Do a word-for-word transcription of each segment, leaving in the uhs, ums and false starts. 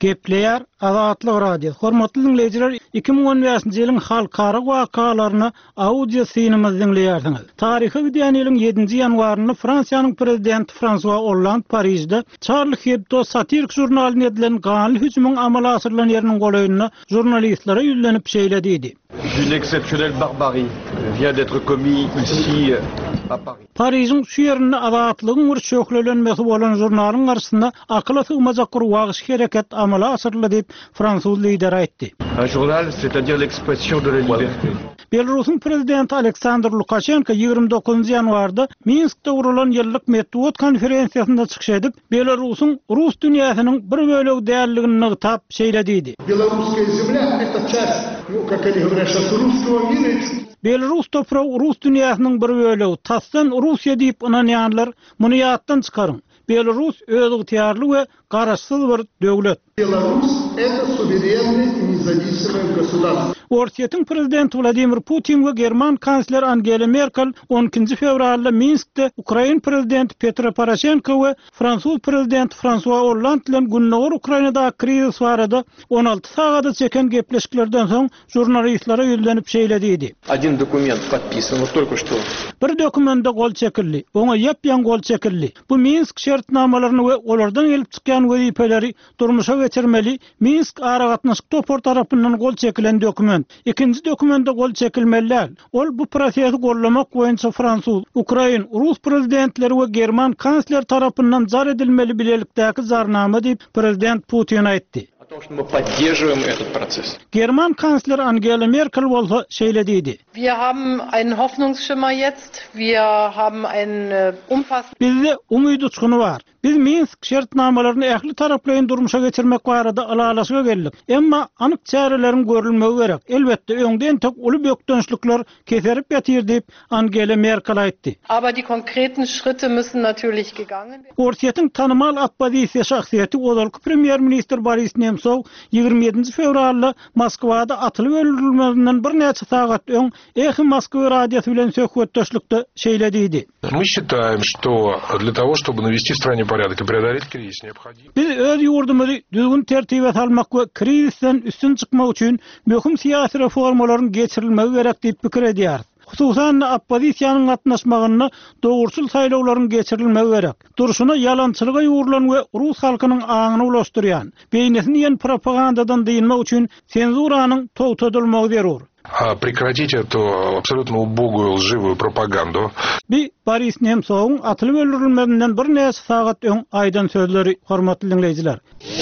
Gepleýär Azatlyk radio. Hormatly dinleýijiler, iki ming on beşinji ýylyň halkara wakalaryny audio synymyzy dinleýärsiňiz. Taryhy bilen ýylyň ýedinji ýanwaryny Fransiýanyň prezidenti François Hollande Parisde Charlie Hebdo satirik jurnalyna edilen ganly hüjümüň amala asyrylan ýeriniň golaýynyna jurnalistlere ýüzlenip şeýlediydi. Une exceptionnelle barbarie vient d'être commise ici à Paris. Paris'in şu ýerinde azatlygyň bir çöklenmesi bolan jurnalyň garşysynda akla sygmajak bir wagyş hereket amala asyrly diýip Fransuz lider aýtdy. Un journal, c'est-à-dire l'expression de la liberté. Belarusyň prezidenti Aleksandr Lukashenko ýygrimi dokuzynjy ýanwarda Minskde urulan ýyllyk Medved konferensiýasynda çykyş edip, Belarusyň Rus dünýäsiniň bir bölegi däldigini nygytap şeýlediydi. Белорусская земля — это часть, ну, как они говорят, сейчас русского мира. Belarus toprağı Rus dünýäsiniň bir bölegi. Tasdan Russiýa diýip inanýanlar muny ýatdan çykaryň. Belarus özüň tiýarly we garaşsyz bir döwlet. Беларусь — это суверенное и независимое государство. Orsiýetiň prezidenti Vladimir Putin we German kansler Angela Merkel on ikinji fevralda Minskde Ukraina prezidenti Petro Poroshenko we Fransuz prezidenti François Hollande bilen günneger Ukrainada kriz barada on alty sagada çeken gepleşiklerden soň jurnalistlere ýüzlenip şeýlediydi. Один документ подписан, вот только что. Bir dokumenta gol çekildi. Oňa ýepýan gol çekildi. Bu Minsk şertnamalaryny we olardan gelip çykan wezipeleri durmuşa geçirmeli. Minsk aragatnaşyk topor tarapyndan gol çekilen dokument. İkinji dokumenta gol çekilmeli. Ol bu prosesi gollamak boýunça Fransuz, Ukrain, Rus prezidentleri we German kansler tarapyndan jar edilmeli bilelikdäki zarnama diýip prezident Putin aýtdy. О том, что мы поддерживаем этот процесс. German kansler Angela Merkel bolsa şeýlediydi. Wir haben einen Hoffnungsschimmer jetzt. Wir haben ein umfassend. Bizde umyt uçkuny bar. Biz Minsk şertnamalaryny ähli taraplaryň durmuşa geçirmek barada alalaşyga geldik. Emma anyk çärelerin görülmegi gerek. Elbetde öňden tek uly bökdönçlükler keserip ýatyr diýip Angela Merkel aýtdy. Aber die konkreten Schritte müssen natürlich gegangen werden. Orsiýetiň tanymal oppozisiýa şahsiýeti Odalyk premier minister Boris Nemtsov ýygrimi ýedinji fevralda Moskwada atylyp öldürilmesinden bir neçe sagat öň Эхо Moskwy radiosy bilen söhbetdeşlikde şeýlediydi. Мы считаем, что для того, чтобы навести в стране порядок и преодолеть кризис, необходимо. Biz öz ýurdumuzy düzgün tertibe salmak we krizisten üstün çykmak üçin möhüm siýasy reformalaryň geçirilmegi gerek diýip pikir edýär. Hususan oppozisiýanyň gatnaşmagyna dogurçul saýlawlaryň geçirilmegi gerek. Durşuna ýalançylyga ýurulan we Rus halkynyň aňyny ulaşdyrýan, beýnesini ýen propagandadan diýilmek üçin senzuranyň togtadylmagy zarur. А прекратить эту абсолютно убогую лживую пропаганду. Bi Boris Nemtsow'un atylyp öldürilmesinden bir neçe sagat öň aýdan sözleri, hormatly dinleýijiler.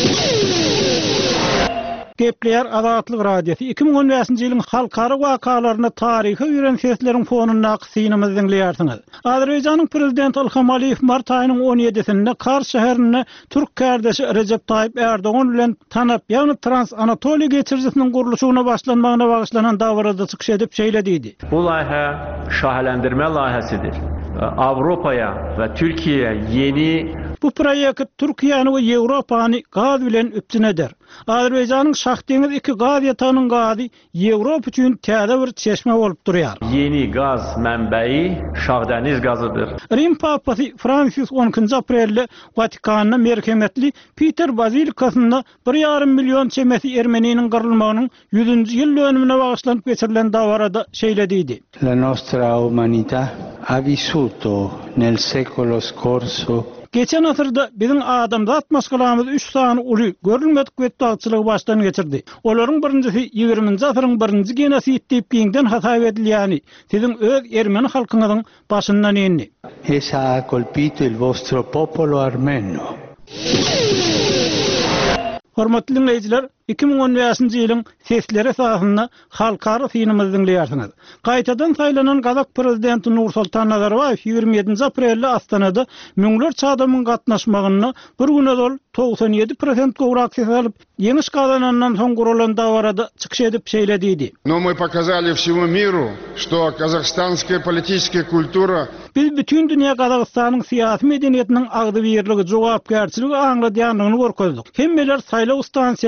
Gepleýär Azatlyk radiosu iki ming on beşinji ýylyň halkara wakalaryna taryhy ýüren sesleriň fonuna synymyzy dinleýärsiňiz. Azerbaýjanyň prezidenti Ilham Aliýew mart aýynyň on ýedisinde Kars şäherine Türk kardeşi Recep Tayyip Erdogan bilen tanap, ýagny Trans Anatoliýa geçirjisiniň gurulşygyna başlanmagyna bagyşlanan dawarda çykyş edip şeýlediydi. Bu layihə şahelendirme layihəsidir. Avrupa'ya ve Türkiye'ye yeni. Bu proýekt Türkiýany we Ýewropany gaz bilen üpjün eder. Azerbaýjanyň Şahdeňiz iki gaz ýatanyň gazy Ýewropa üçin täze bir çeşme bolup durýar. Yeni gaz mənbəyi Şahdeniz gazıdır. Rim papasy Francis on ikinji aprelde Vatikanyna merhemetli Peter Bazilikasyna bir ýarym milyon çemesi Ermeniniň gyrylmagynyň yüzüncü ýyl dönümine bagyşlanyp geçirilen dawarada şeýlediydi. La nostra umanità ha vissuto nel secolo scorso. Geçen asyrda biziň adamzat maskalamyz üç sany uly görülmedik betdagçylygy başdan geçirdi. Olaryň birincisi ýygrimiňji asyryň birinji genosit diýip giňden hasap edilýäni siziň öz Ermeni halkyňyzyň başyndan endi. Esa ha colpito il vostro popolo armeno. Hormatly dinleýijiler, iki ming on beşinji ýylyň sesleri esasynda halkara synymyzy dinleýärsiňiz. Gaýtadan saýlanan Gazak prezidenti Nursultan Nazarbayew ýygrimi ýedinji aprelde Astanada müňlerçe adamyň gatnaşmagyna bir günedol doksan ýedi prosent gowrak ses alyp, ýeňiş kazanandan soň gurulan dawarada çykyş edip şeýlediydi. Но мы показали всему миру, что казахстанская политическая культура. Biz bütün dünýä Kazakstanyň syýasy medeniýetiniň agdy birligi, jogapkärçiligi aňladýanlygyny görkezdik. Hemmeler saýlaw stansiýalaryna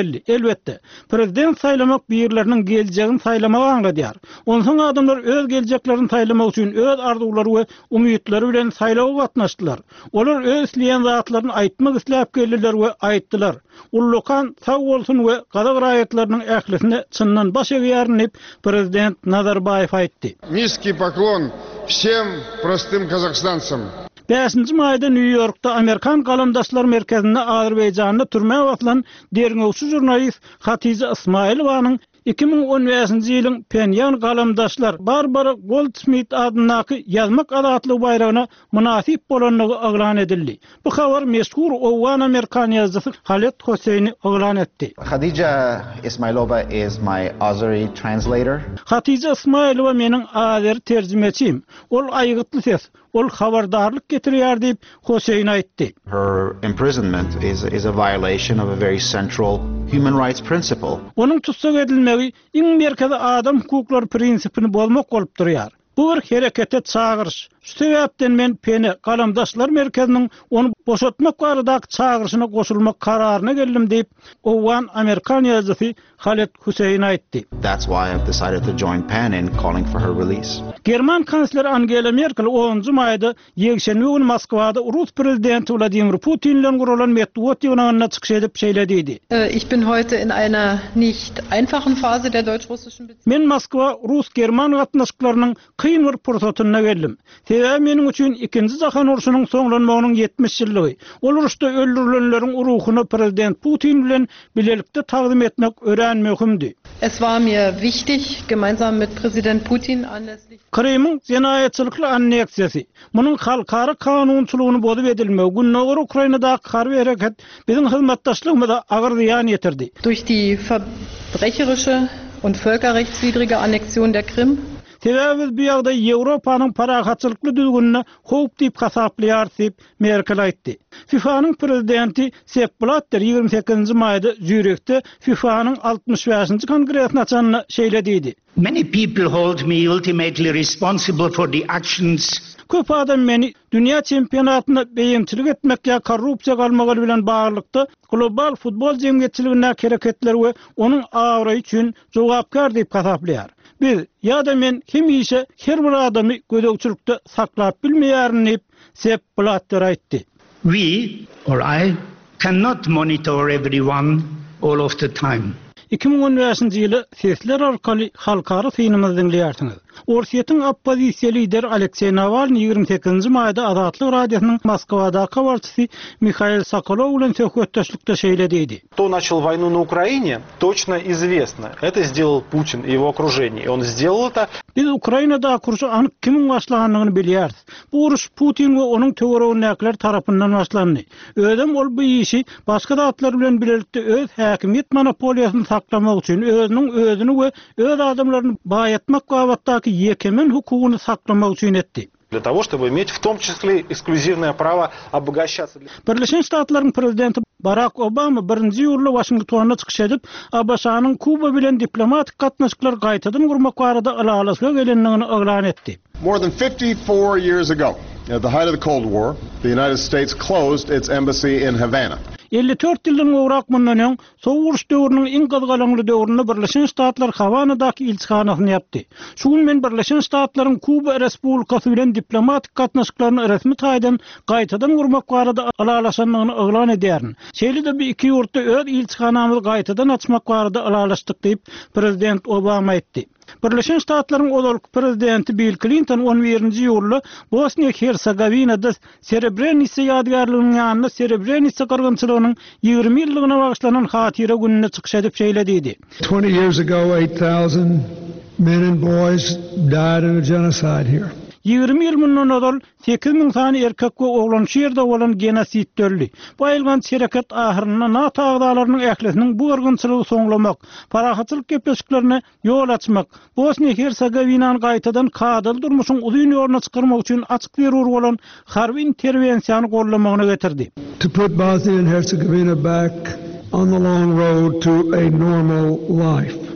belli. Elbette, prezident saylamak birlerinin geljegini saylamak anladyar. Onsoň adamlar öz geljeklerini saylamak üçin öz arzuwlary we umytları bilen saylawa gatnaşdylar. Olar öz isleýän zatlaryny aýtmak isläp geldiler we aýtdylar. Ullukan sag bolsun we gadag raýatlarynyň ählisine çyndan baş egýärni diýip prezident Nazarbayew aýtdy. Низкий поклон всем простым казахстанцам. beşinji maýda New Yorkda Amerikan Galamdaşlar Merkezinde Azerbaýjanyny türmäge atylan derňewçi jurnalist Hatice Ismailowanyň iki ming on beşinji ýylyň Penyan Galamdaşlar Barbara Goldsmith adynaky ýazmak adatly bayragyna munasip bolanlygy aglan edildi. Bu habar meşhur owan Amerikan ýazgysy Khaled Hosseini aglan etdi. Khadija Ismailova is my Azeri translator. Hatice Ismailowa meniň Azeri terjimechim. Ol aýgytly ses, ol habardarlyk getirýär diýip Hossein aýtdy. Her imprisonment is is a violation of a very central human rights principle. Onun tutsak edilmegi iň merkezi adam hukuklary prinsipini bozmak bolup durýar. Bu bir herekete çağırış. Şu sebäpden men Peni Galamdaşlar Merkeziniň onu boşatmak baradaky çağırışyna goşulmak kararyna geldim diýip owan Amerikan ýazgysy Khaled Hossein aýtdy. That's why I've decided to join P E N in calling for her release. German kansleri Angela Merkel onuncu maýda ýekşenbe günü Moskwada Rus prezidenti Vladimir Putin bilen gurulan medeniýet ýygynyna çykyş edip şeýlediydi. Ich bin heute in einer nicht einfachen Phase der deutsch-russischen Beziehungen. Men Moskwa Rus-German gatnaşyklarynyň kıyın bir pursatyna geldim. Sebäbi meniň üçin ikinji jahan uruşynyň soňlanmagynyň yetmiş ýyllygy. Ol uruşda öldürilenleriň uruhyny prezident Putin bilen bilelikde taqdim etmek öýrenmekimdi. Es war mir wichtig, gemeinsam mit Präsident Putin anlässlich Krymyň jenaýetçilikli anneksiýasy, munyň halkara kanunçylygyny bozup edilmegi günleri Ukrainada harby hereket biziň hyzmatdaşlygymyza agyr ziýan ýetirdi. Durch die verbrecherische und völkerrechtswidrige Annexion der Krim. Sebäbi bu ýagda Ýewropanyň parahatçylykly düzgünine howp diýip hasaplaýar diýip Merkel aýtdy. FIFA'nyň prezidenti Sepp Blatter ýygrimi sekizinji maýda Zürichde FIFA'nyň altmış beşinji kongresine açanyny şeýlediydi. Many people hold me ultimately responsible for the actions. Köp adam meni dünýä çempionatyna beýimçilik etmek ýa korrupsiýa galmagy bilen baglykda global futbol jemgyýetçiligine hereketler we onuň awry üçin jogapkar diýip hasaplaýar. Biz ýa-da men kim işe her bir adamy gödökçülükde saklap bilmeýärin diýip Sepp Blatter aýtdy. We, or I, cannot monitor everyone all of the time. iki ming on beşinji ýyly sesler arkaly halkara synymyzy dinleýärsiňiz. Orsiýetiň oppozisiýa lideri Aleksey Navalny ýygrimi sekizinji maýda Azatlyk radiosynyň Moskwada kawarçysy Mikhail Sokolow bilen söhbetdeşlikde şeýlediydi. Кто начал войну на Украине, точно известно. Это сделал Путин и его окружение. И он сделал это. Biz Ukrainada kurşy anyk kimin başlanyny bilýäris. Bu uruş Putin we onuň töweregindäkiler tarapyndan başlandy. Ödem ol bu işi başga zatlar bilen bilelikde öz häkimiýet monopoliýasyny saklamak üçin özüniň özüni we öz adamlaryny baýatmak gabatdaky ýekemen hukugyny saklamak üçin etdi. Для того, чтобы иметь в том числе эксклюзивное право обогащаться. Birleşen Ştatlaryň prezidenti Barack Obama birinji ýurly Washingtona çykyş edip, A B S-nyň Kuba bilen diplomatik gatnaşyklar gaýtadan gurmak barada alalasga gelenligini aglan etdi. More than fifty-four years ago, at the height of the Cold War, the United States closed its embassy in Havana. elli dört ýyldan gowrak mundan öň Soňuş döwrüniň iň gazgalanly döwründe Birleşen Ştatlar Havanadaky ilçihanasyny yapdy. Şu gün men Birleşen Ştatlaryň Kuba Respublikasy bilen diplomatik gatnaşyklaryny resmi taýdan gaýtadan gurmak barada alalaşanlygyny aglan edýärin. Şeýle-de bu iki ýurtda öz ilçihanamyzy gaýtadan açmak barada alalaşdyk diýip prezident Obama aýtdy. Birleşen Ştatlaryň odalyk prezidenti Bill Clinton on birinji ýurly Bosniýa-Hersegovinada Srebrenica ýadgarlygynyň ýanyna Srebrenica gyrgynçylygynyň ýygrimi ýyllygyna bagyşlanan hatira gününe çykyş edip şeýlediydi. twenty years ago, eight thousand men and boys died in a genocide here. ýygrimi ýyl mundan odal sekiz ming sany erkek we oglan şeýerde bolan genosit döldi. Bu aýlgan şereket ahyryna NATO agdalarynyň ählisiniň bu gyrgynçylygy soňlamak, parahatçylyk gepleşiklerine ýol açmak, Bosniýa-Hersegovinany gaýtadan kadal durmuşyň uzun ýoluna çykyrmak üçin açyk berur bolan harby interwensiýany gollamagyna getirdi. To put Bosnia and Herzegovina back on the long road to a normal life.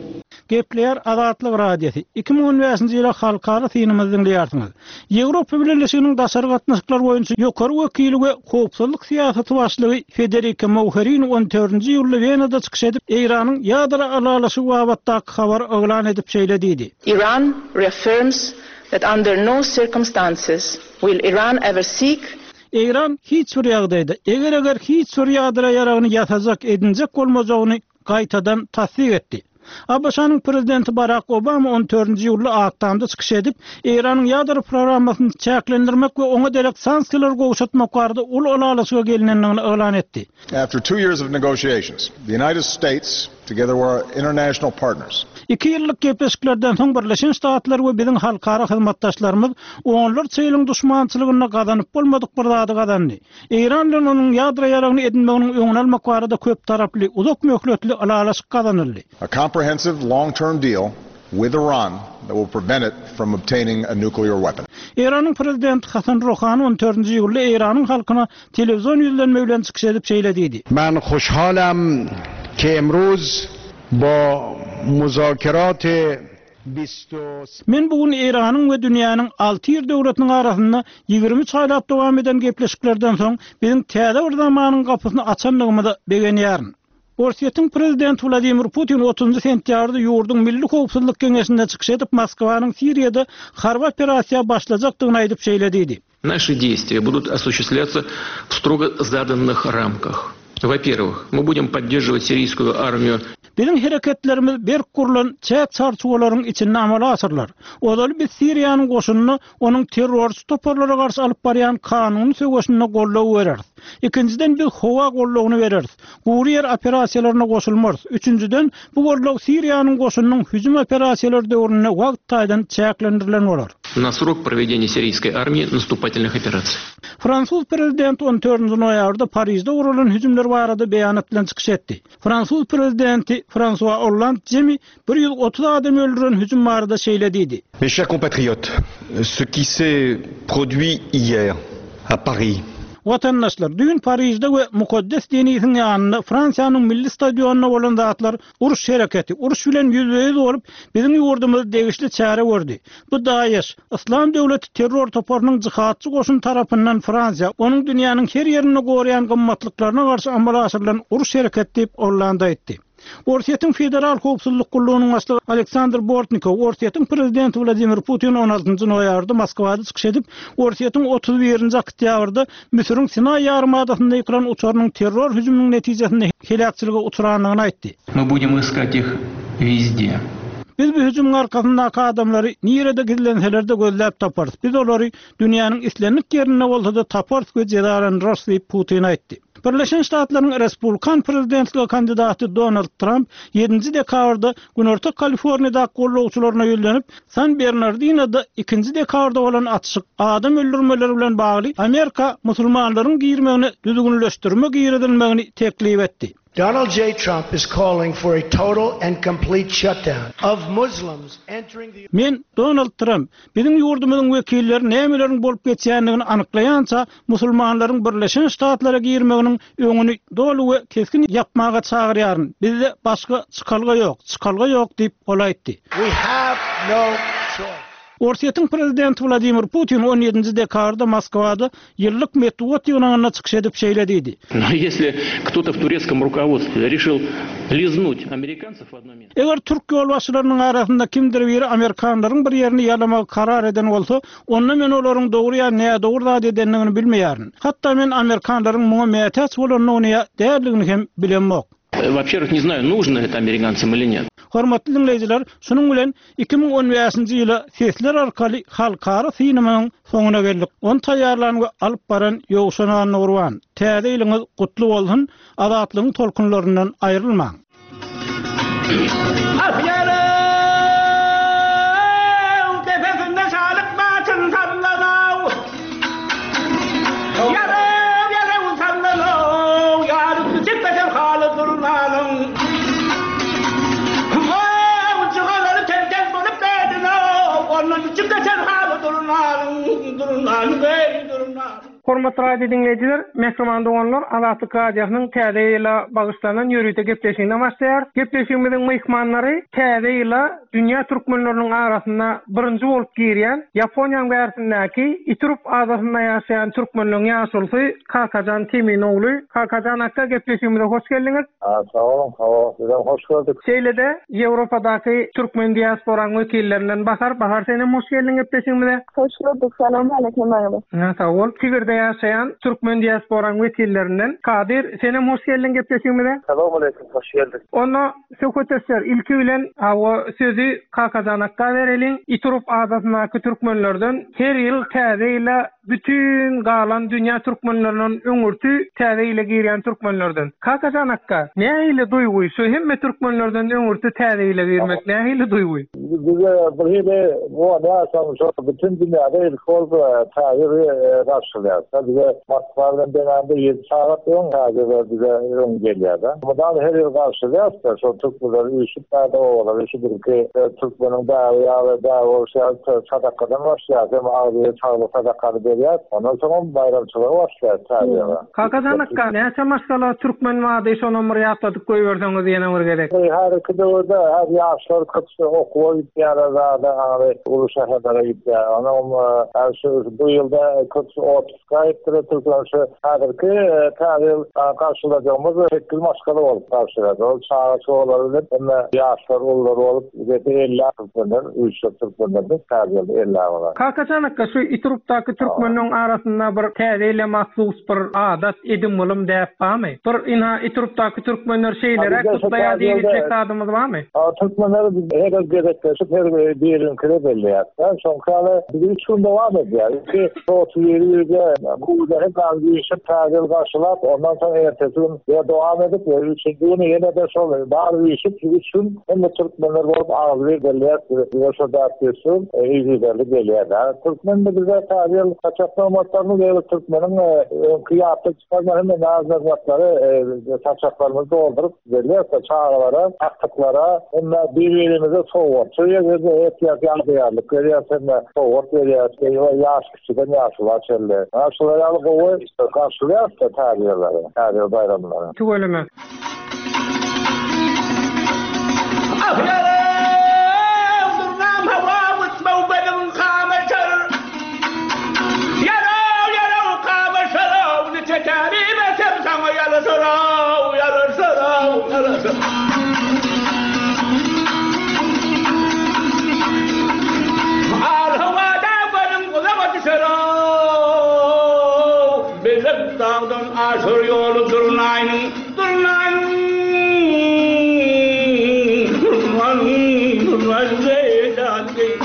Gepler Azatlyk Radiosu iki ming on beşinji ýyla halkara synymyzdyň diýersiňiz. Ýewropa Birleşiginiň daşary gatnaşyklar boýunça ýokary wekili we howpsuzlyk syýasaty başlygy Federica Mogherini on dördünji ýylda Venada çykyş edip Iranyň ýadra alalasy babatda habar oglan edip şeýlediydi. Iran reaffirms that under no circumstances will Iran ever seek İran hiç bir ýagdaýda eger eger hiç bir ýadra ýaragyny ýatazak edinjek bolmajagyny gaýtadan tasdik etdi. A B Ş'nyň prezidenti Barack Obama on dördünji ýylda aktamda çykyş edip Iranyň ýadra programmasyny çäklendirmek we oňa derek sanksiýalar goşatmak barada ul alalasy gelinenini oglan etdi. After two years of negotiations, the United States, together with our international partners, iki ýyllyk gepleşiklerden soň Birleşen Ştatlar we biziň halkara hyzmatdaşlarymyz onlar çeýliň duşmançylygyna gazanyp bolmadyk bir zady gazandy. Iran bilen onuň ýadra ýaragyny edinmeginiň öňüne almak barada köp taraply, uzak möhletli alalaşyk gazanyldy. A comprehensive long-term deal with Iran that will prevent it from obtaining a nuclear weapon. Iranyň prezidenti Hasan Rouhani on dördünji ýylda Iranyň halkyna telewizyon ýüzlenme bilen çykyş edip şeýlediydi. Men hoşhalam ki emruz با مذاکرات Men bugün Iranyň we dünýäniň alty ýer döwletiniň arasynda ýygrimi çaýlap dowam eden gepleşiklerden soň biziň täze bir zamanyň gapysyny açanlygymyzy begenýärin. Russiýanyň prezidenti Vladimir Putin otuzunji sentýarda ýurduň Milli Howpsuzlyk Keňeşinde çykyş edip Moskwanyň Siriýada harby operasiýa başlajakdygyny aýdyp şeýlediydi. Наши действия будут осуществляться в строго заданных рамках. Во-первых, мы будем поддерживать сирийскую армию. Bizim hereketlerimiz bir kurulan çek çarçuwalaryň içinde amala asyrlar. Odaly biz Siriýanyň goşunyny onuň terrorist toparlara garşy alyp barýan kanuny söwüşine gollaw bereriz. İkinciden biz howa gollawyny bereriz. Guriýer operasiýalaryna goşulmarys. Üçüncüden bu gollaw Siriýanyň goşunynyň hüjüm operasiýalary döwrüne wagt taýdan çäklendirilen bolar. На срок проведения сирийской армии наступательных операций. Fransuz prezidenti on dördünji noýabrda Parisde urulan hüjümler barada beýanat bilen çykyş etdi. Fransuz prezidenti François Hollande jemi bir ýüz otuz adam öldüren hüjüm barada şeýlediydi. Mes chers compatriotes, ce qui s'est produit hier à Paris. Vatandaşlar, dün Parisde we mukaddes dininiň ýanynda Fransiýanyň milli stadionuna bolan zatlar uruş hereketi, uruş bilen ýüzbeýiz bolup biziň ýurdumyzy degişli çäre gördi. Bu Daesh, Islam döwleti terror toparynyň jyhatçy goşun tarapyndan Fransiýa, onuň dünýäniň her ýerine goraýan gymmatlyklaryna garşy amala asyrylan uruş hereketi diýip Hollanda aýtdy. Russiýanyň federal howpsuzlyk gullugynyň başlygy Aleksandr Bortnikov, Russiýanyň prezidenti Vladimir Putin on altynjy noýabrda Moskwada çykyş edip, Russiýanyň otuz birinji oktýabrda Misiriň Sinay ýarymadasyna ýykylan uçarynyň terror hüjüminiň netijesinde helakçylyga uçuranlygyny aýtdy. Мы будем искать их везде. Biz bu hüjümň arkasyndaky adamlary nirede gizlenseler de gözläp taparys. Biz olary dünýäniň islenlik ýerine bolsa-da taparys we jezalandyrys diýip Putin aýtdy. Birleşen Ştatlaryň Respublikan prezidentligi kandidaty Donald Trump ýedinji dekabrda Günorta Kaliforniýada gollawçylaryna ýölenip, San Bernardino'da ikinji dekabrda bolan atşyk adam öldürmeleri bilen bagly Amerika musulmanlaryň girmegini düzgünleşdirmek ýeredilmegini teklip etdi. Donald J. Trump is calling for a total and complete shutdown of Muslims entering the... Men Donald Trump, biziň ýurdumyzyň wekilleri nämeleriň bolup geçýändigini anyklaýança, musulmanlaryň Birleşen Ştatlara girmeginiň öňüni dolu we keskin ýapmaga çagyrýaryn. Bizde başga çykalga ýok, çykalga ýok diýip olaýtdy. We have no choice. Russiýanyň prezidenti Vladimir Putin on ýedinji dekabrda Moskwada ýyllyk medwat ýygynyna çykyş edip şeýlediydi. Но если кто-то в турецком руководстве решил лизнуть американцев в одно место. Eger Türk ýolbaşçylarynyň arasynda kimdir biri Amerikanlaryň bir ýerini ýalamagy karar eden bolsa, onda men olaryň dogry ýa näme dogry zat edenligini bilmeýärin. Hatda men Amerikanlaryň muňa mätäç bolanyny däerligini hem bilenmok. Во-первых, не знаю, нужно это американцам или нет. Hormatly dinleyijiler, şunun bilen iki ming on beşinji ýyla sesler arkaly halkara synymyň soňuna geldik. On taýýarlanyp alyp baran ýogşanan Nurwan. Täze ýylyňyz gutly bolsun, azatlygyň tolkunlaryndan aýrylmaň. Hormatly radio dinleyijiler, mehriman doganlar, Alatyk radiosynyň täze ýyla bagyşlanan ýörüýte gepleşigine başlaýar. Gepleşigimiziň mehmanlary täze ýyla dünýä türkmenleriniň arasynda birinji bolup girýän Ýaponiýanyň bärsindäki Iturup adasynda ýaşaýan türkmenleriň ýaşulsy Kakajan Teminogly. Kakajan akka gepleşigimize hoş geldiňiz. Sağ olun, sağ olun. Hoş gördük. Şeýlede Ýewropadaky türkmen diasporaň wekillerinden Bahar, Bahar senem hoş geldiň gepleşigimize. Hoş gördük. Salam aleikum agam. Sağ ol. Sibirde ýaşaýan türkmen diasporaň wekillerinden Kadir senem hoş geldiň gepleşigimize. Salam aleikum, hoş geldik. Onu söhbetler ilki bilen awa sözü Kakajan akka bereliň. Iturup adasyndaky türkmenlerden her ýyl täze ýyla bütün galan dünýä türkmenleriniň öňürtü täze ýyla girýän türkmenlerden. Kakajan akka, nähili duýguy şu hemme türkmenlerden öňürtü täze ýyla girmek nähili duýguy? Bize birhili bu näsamy şo bütün dünýäde ilk bolup täze raşdylýar. Bize Moskwadan denende ýedi saat öň täze bize öň gelýär. Bundan her ýyl raşdylýar, şo türkmenler üçin täze bolar, şu birki türkmeniň dawy ýa-da dawy sadakadan başlaýar, hem aýry çagly sadakany berýär. Ondan soň bayramçylyk başlaýar täze. Kakajan akka, näçe maşgala türkmen wady şonu bir ýatladyk goýberseňiz ýene bir gerek. Her iki döwürde her ýaşlar köpçe okuwy ýa-da da ulu şäherlere gitýär. Onam şu bu ýylda köpçe otuzga ýetdi türkmençe häzirki täze karşıladığımız şekil maşgala bolup karşıladı. O çağaçy bolary hem ýaşlar ullar bolup elli türkmenler, üç türkmenler täze elli bolar. Kakajan akka, şu Iturupdaky türkmenliň arasynda bir täze ýyla mahsus bir adat edim bolum däp barmy? Bir ina Iturupdaky türkmenler şeýlere kutlaýar diýip adamyz barmy? Türkmenler her gerekleşip her birin kire belliýär. Şonkaly bir üç gün dowam edýär. Ki otuz ýerde bu da hep ýaşap täze garşylap, ondan soň ertesi gün ýa dowam edip, üçinji güni ýene de şol bar ýaşap üç gün hem türkmenler bolup agly belliýär. Ýa-da da ýaşap ýa-da belliýär. Türkmenler bize täze saçaklamatlaryny we türkmeniň kıyafet çıkarmalarını ve nazarlatları saçaklarımızı doldurup veriyorsa çağrılara, aktıklara onunla birbirimize soğuk. Şöyle gözü ihtiyaç yandıyarlık veriyorsa onunla soğuk veriyorsa yaş küçüden yaşlılar çölle. Yaşlılar yalı kovu karşılıyorsa tarihileri, tarihi bayramları. Çok öyle mi? Aşır yolu durunayın, durunayın, durunayın, durunayın, zeydanı.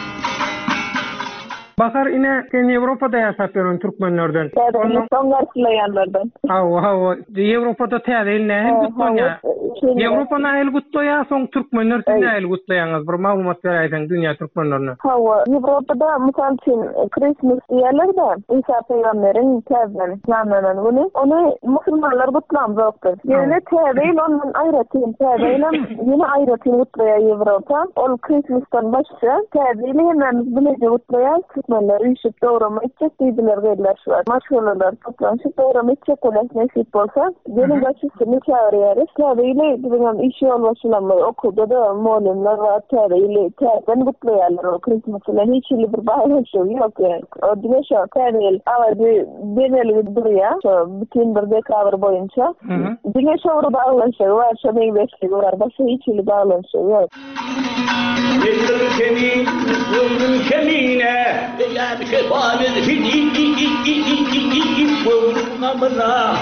Bahar ine sen Ýewropada ýaşap ýörün türkmenlerden. Onu soň garşylaýanlardan. Hawa, hawa. Ýewropada täze näme gutlanýar? Ýewropa näme gutlaýar, soň türkmenler näme gutlaýaňyz? Bir maglumat berýäň dünýä türkmenlerine. Hawa, Ýewropada mysal üçin Christmas ýerlerde İsa peýgamberiň täzeni planlanan güni, onu musulmanlar gutlanmazdyr. Ýöne täze ondan aýratyn, täze ýene aýratyn gutlaýar Ýewropa. Ol Christmasdan başga täze hemmämiz bilýär gutlaýar. Türkmenler üşüp doğrama içecek deydiler gelirler şu var. Maşgalalar toplanışıp doğrama içecek olarak nesip olsa gelin başüstünü çağırıyoruz. Tağdayla bizim işi olmasılanlar okulda da muallimler var. Tağdayla tağdan kutlayarlar o Christmas'la. Hiç ili bir bağlaşım yok yani. O dine şu tağdayla avazı deneli duruyor. Bütün bir dekavr boyunca. Dine şu bağlaşım var. Şu meyvesli var. Başka hiç ili bağlaşım yok. Yıldırım kemin, yıldırım kemine ya bir şey bağırır hiç hiç hiç hiç hiç hiç hiç hiç boğulmamına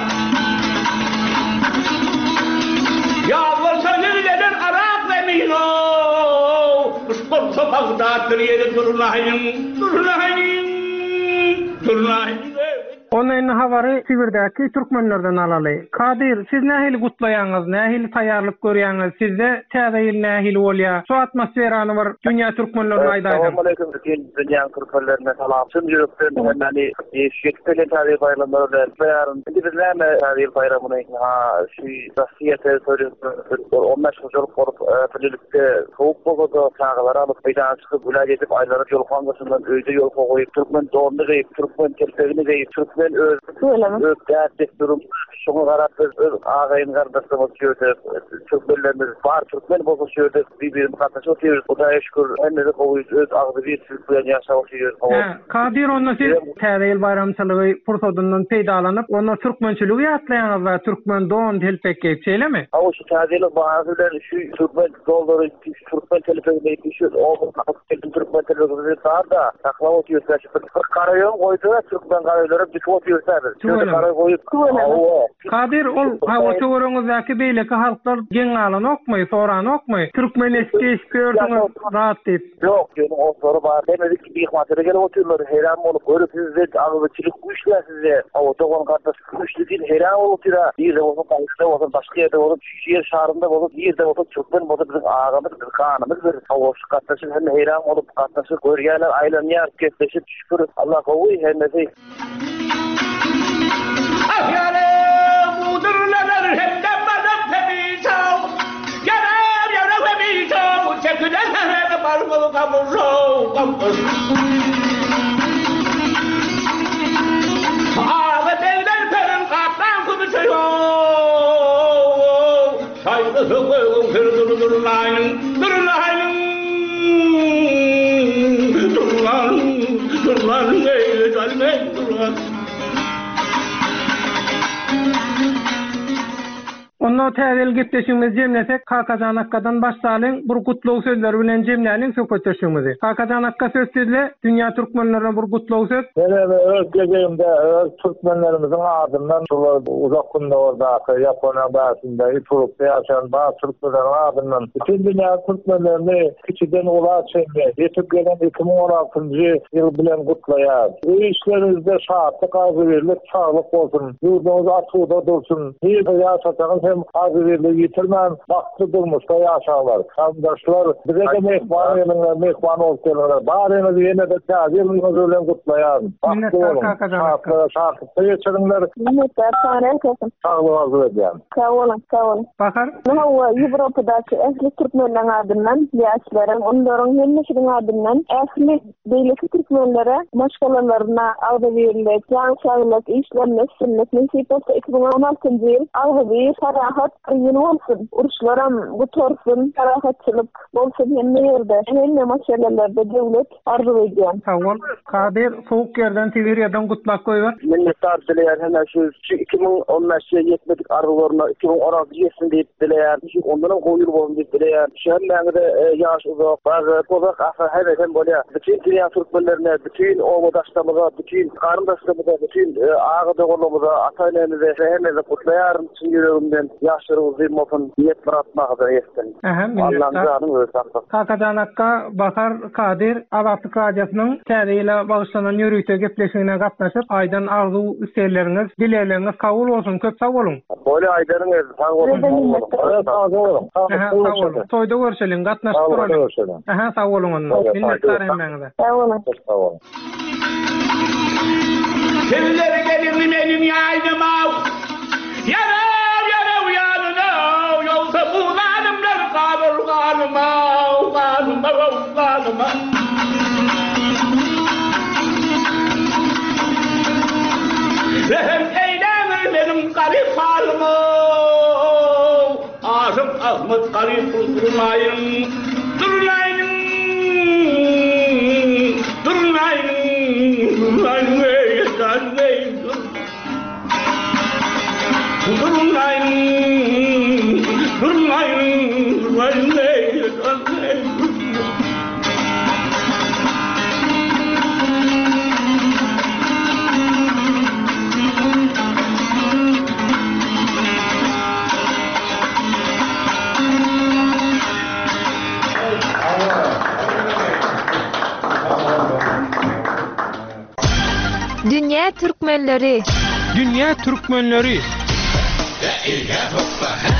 yağmur sözlerden Arap ve Mino Uspor sokaktadır yeri durunayın durunayın durunayın Onun habary Sibirdäki türkmenlerden alaly. Kadir, siz nähili gutlaýaňyz, nähili taýýarlyk görýäňiz? Sizde täze ýyl nähili bolýar? Şu atmosferany bir dünýä türkmenlerine aýdaýdyň. Assalamu alaykum, dünýä türkmenlerine salam. Şun ýürekden hemmäni şeýle täze bayramlary baýaryn. Biz näme täze bayramyny ha şu Rossiýada söýüp on beş ýyl borup birlikde soğuk boldy, çağlara alyp meýdana çykyp gülä edip aýlary ýol kangasyndan öýde ýol goýup türkmen dowamly Türkmen kelpegini we Türkmen öz öz gerçek durum şunu qaratır ağayın qardaşlarımız götür Türkmenlerimiz var Türkmen bolsa şöyle bir-birini qatnaşıp oturuyoruz. Hudaýa şükür hemme koyuz öz agdy bir Türk bilen ýaşap oturuyoruz. Kadir onda siz täze bayramçylygy pursatyndan peýdalanyp onda türkmençiligi ýatlaýanyz we türkmen don telpek geçelemi? Aw şu täzelik bahadylar şu türkmen dollary türkmen telpek şu o türkmen telpek da taklap oturuyorlar. Karaýol goýdy türkmen garaýlary düşüp oturuyorlar. Karaýol goýup Kadir ol ha o töwerüňizde beýleki halklar geň alan okmaý, soran okmaý. Türkmen eski gördüňiz rahat diýip. Yok, ýöne o soru bar. Demedik ki bir matere gelip oturlar. Heran bolup görüp sizde agdyçylyk güýçler sizde. O togon gardaş güýçlüdin heran bolup tura. Bir de olsa taýda olsa başga ýerde bolup şeýer şahrynda bolup ýerde bolup Türkmen bolup bizim agamy bir kanymyz bir awşy gatnaşyp hem heran bolup gatnaşyp görýänler aýlanýar kesleşip şükür Allah gowy hemmesi. Ahyale mudurlar hep de balık pemişav. Yanar yanar pemişav. Çeküden hep barbalı kamuşav. Ağabey devler perin kaptan kumuşav. Şaygı sıkıyorum kırdır durlayın. Durlayın. Durlayın. Durlayın. Durlayın. Durlayın. Onda täzel gepleşigimiz jemlesek Kakajan Akkadan başlalyň bir gutlaw sözleri bilen jemläniň söhbetleşigimizi. Kakajan Akka söz sizle dünýä türkmenlerine bir gutlaw söz. Benim öz gezegimde öz türkmenlerimizin adından şular uzak günde orada Japonya basında Etiyopya ýaşayan bazı türkmenlerin adından bütün dünýä türkmenlerini kiçiden ula çekme yetip gelen iki bin on altıncı ýyl bilen gutlaýar. Bu işlerinizde şahatlyk azyberlik sağlyk bolsun. Ýurduňyz açyqda dursun. Bir ýaşatýan hem azyberlik ýitirmän wagtly durmuşda ýaşaýlar. Kardeşler bize de mehman ýelenler mehman bolup gelýär. Barymyz ýene de täzirligiňiz bilen gutlaýar. Minnetler şahatlyk ýetirler. Minnetler sana kesin. Sağlyk arzu edýän. Sağ olun, sağ olun. Bakar. Hawa Ýewropadaky äsli türkmenler adından ýaşlaryň onlaryň hemmesiniň adından äsli beýleki türkmenlere maşgalalarına agdy berilip, ýan şaýlyk işlerine sünnet nesipetde iki bin on altıncı ýyl agdy sarahat ýyl bolsun. Uruşlaram gutorsun, sarahatçylyk bolsun hemme ýerde. Hemme maşgalalerde döwlet arzu edýän. Sağ ol. Kadir soğuk ýerden Sibiriýadan gutlak goýar. Minnettar dileýär hemme şu iki bin on beşe ýetmedik arzularyna iki bin on altıncı ýetsin diýip dileýär. Şu ondan goýur bolsun diýip dileýär. Şu hemmäňde ýaş uzak, bazı tozak afa her hem bolýar. Bütün dünýä türkmenlerine, bütün oğuldaşlarymyza, bütün garyndaşlarymyza, bütün ağa doganlarymyza, ata-enemize hemme gutlaýar. Çyn ýüregimden ýaşlarymyzy bolsun diýip baratmagy da ýetsin. Allah'ın canı öz saklasın. Kakajan Akka Bakar Kadir Azatlyk radiosynyň täzeyle bagyşlanan ýörükde gepleşigine gatnaşyp aýdan arzu isleýleriniz, dileýleriniz kabul bolsun. Köp sag bolun. Boýly aýdaryňyz sag bolun. Sag bolun. Sag bolun. Toýda görşeliň, gatnaşyp duralım. Aha, sag bolun onda. Minnettar hemmeňize. Sag olun. Sag bolun. Kimleri gelir benim ýaýdyma? Yanar yanar uyanır, yolsa bu zalimler kalır kalıma, kalıma, kalıma. Rehem eylemir benim garip halımı, Aşık Ahmet garip durmayın, durmayın, durmayın, durmayın, durmayın. Durmayın, durmayın, durmayın, durmayın. Dünya Türkmenleri. Dünya Türkmenleri. Ya ilga hoppa